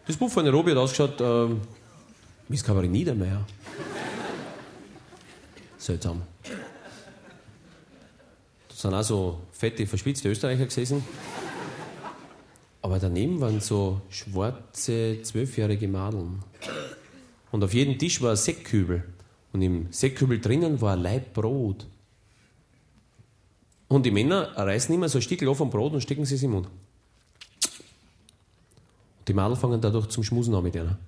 Das Buch von Nairobi hat ausgeschaut wie das Kabarett Niedermeyer. Seltsam. Da sind auch so fette, verspitzte Österreicher gesessen. Aber daneben waren so schwarze, 12-jährige Madeln. Und auf jedem Tisch war ein Säckkübel. Und im Säckkübel drinnen war ein Laib Brot. Und die Männer reißen immer so ein Stückchen vom Brot und stecken sie in den Mund. Und die Madel fangen dadurch zum Schmusen an mit einer.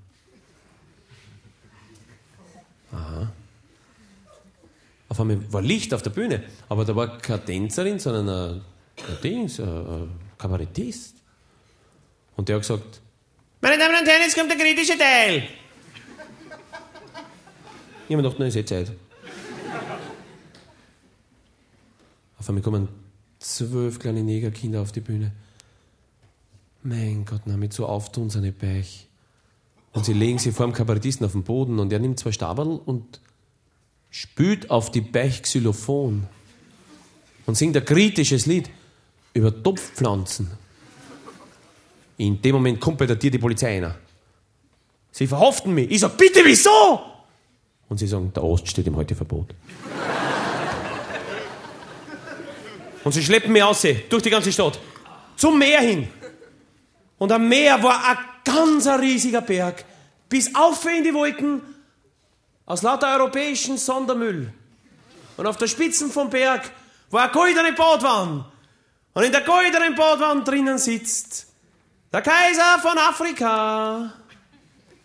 Aha. Auf einmal war Licht auf der Bühne, aber da war keine Tänzerin, sondern ein Kabarettist. Und der hat gesagt, meine Damen und Herren, jetzt kommt der kritische Teil. Ich habe mir gedacht, nein, ist eh Zeit. Auf einmal kommen 12 kleine Negerkinder auf die Bühne. Mein Gott, na, mit so Auftun seine Beich. Und sie legen sie vor dem Kabarettisten auf den Boden und er nimmt 2 Stabeln und spielt auf die Beich Xylophon und singt ein kritisches Lied über Topfpflanzen. In dem Moment kommt bei der Tür die Polizei rein. Sie verhaften mich. Ich sag, bitte, wieso? Und sie sagen, der Ost steht im Halteverbot. Und sie schleppen mich raus, durch die ganze Stadt, zum Meer hin. Und am Meer war ein ganz riesiger Berg, bis auf in die Wolken, aus lauter europäischen Sondermüll. Und auf der Spitze vom Berg war eine goldene Badwanne. Und in der goldenen Badwanne drinnen sitzt der Kaiser von Afrika.